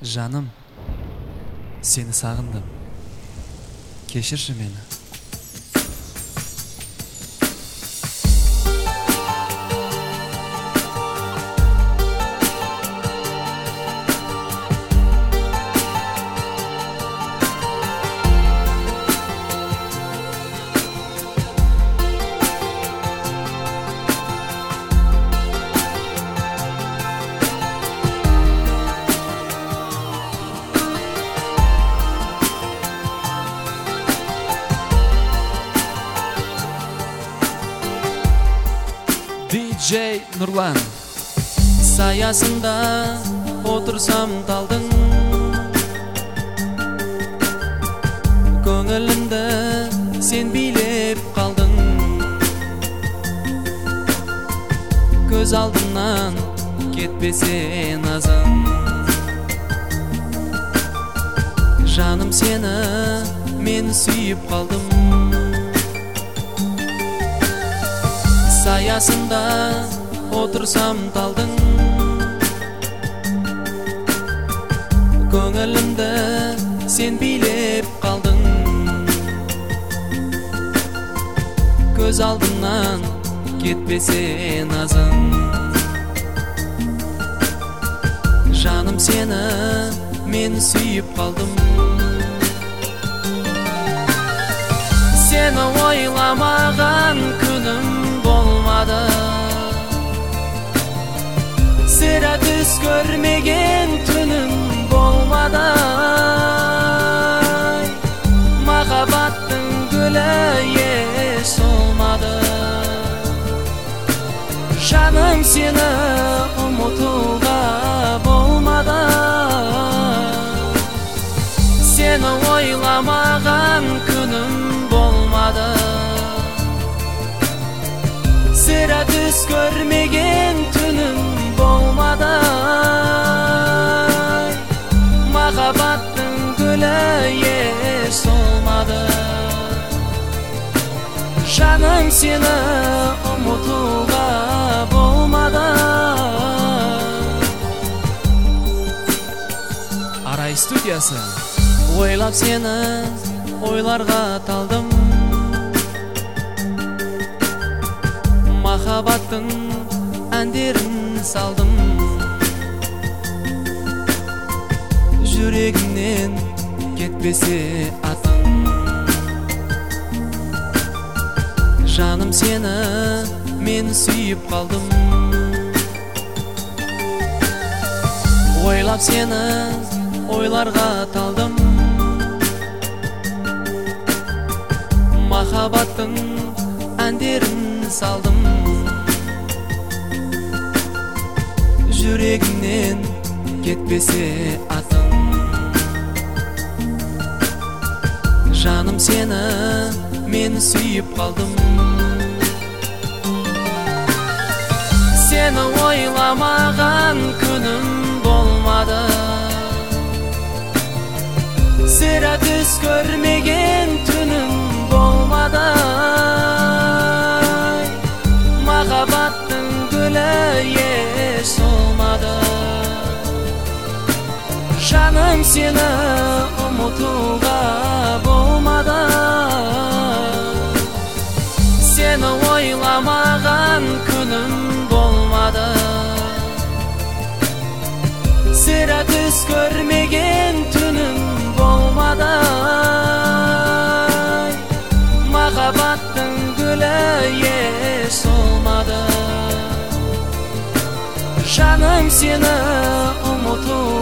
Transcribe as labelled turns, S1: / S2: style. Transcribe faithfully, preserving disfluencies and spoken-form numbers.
S1: Жаным, сені сағындым. Кешірші мені. диджей Нурлан. Саясында отырсам талдың, көңілімді сен билеп қалдың. Көз алдымнан кетпесе назың, жаным сені мен сүйіп қалдым. Саясында отырсам талдың, көңілімді сен билеп қалдың. Көз алдымнан кетпесе назың, жаным сені мен сүйіп қалдым. Сені ойламаған күнім болмады, сірә түс көрмеген түнім болмады. Махаббаттың гүлі еш солмады, жаным сені ұмытуға болмады. Сені ойламаған күнім болмады, сірә түс көрмеген түнім болмады. Махаббаттың гүлі еш солмады, жаным сені ұмытуға болмады. Арай студиясы. Ойлап сені ойларға талдым, махаббаттың әндерін салдым. Жүрегімнен кетпесе атың, жаным сені мен сүйіп қалдым. Ойлап сені ойларға талдым, махаббаттың әндерін салдым. Жүрегімнен кетпесе атың, жаным сені мен сүйіп қалдым. Сені ойламаған күнім болмады, сірә түс көрмеген түнім болмады. Махаббаттың гүлі еш солмады, жаным сені ұмытуға болмады. Сені ойламаған күнім болмады, сірә түс көрмеген түнім болмады. Махаббаттың гүлі еш солмады, жаным сені ұмыту